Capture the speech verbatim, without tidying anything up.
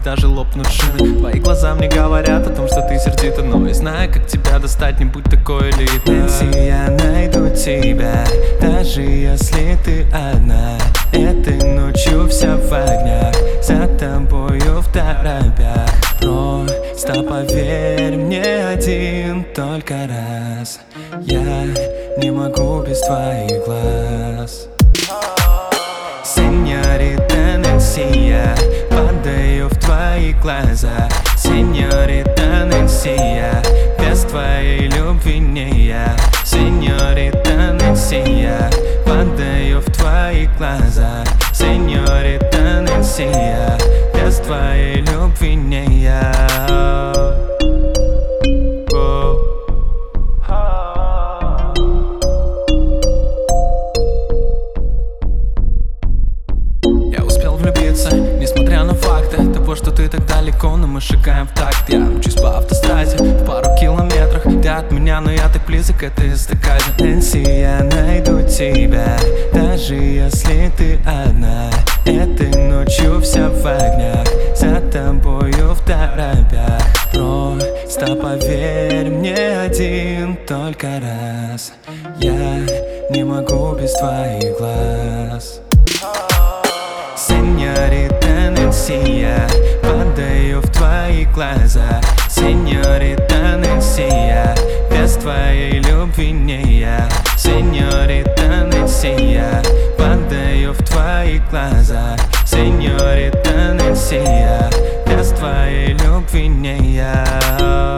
даже лопнут шины. Твои глаза мне говорят о том, что ты сердита, но я знаю, как тебя достать, не будь такой элитной. Нэнси, я найду тебя, даже если ты одна. Этой ночью вся в огнях, за тобою в торопях. Просто поверь мне один только раз, я не могу без твоих глаз. Сеньорита Нэнси, я падаю в твои глаза. Сеньорита Нэнси, я без твоей любви не я. Сеньорита Нэнси, я падаю в твои глаза. Сеньорита Нэнси, я без твоей любви не я. Несмотря на факты того, что ты так далеко, но мы шагаем в такт. Я мчусь по автостраде в пару километрах. Ты от меня, но я так близок к этой эстакаде. Нэнси, я найду тебя, даже если ты одна. Этой ночью вся в огнях, за тобою в торопях. Просто поверь мне один только раз, я не могу без твоих глаз. Сеньорита Нэнси, я падаю в твои глаза. Сеньорита Нэнси, я без твоей любви не я. Сеньорита Нэнси, я падаю в твои глаза. Сеньорита Нэнси, я без твоей любви не я.